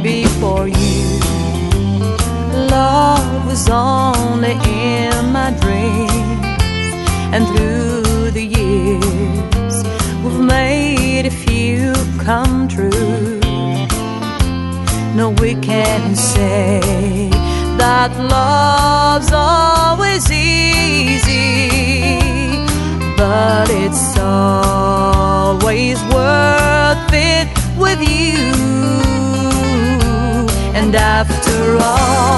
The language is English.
before you. Love was only in my dreams, and through the years we've made a few come true. No, we can't say that love's always easy, but it's always worth it with you. And after all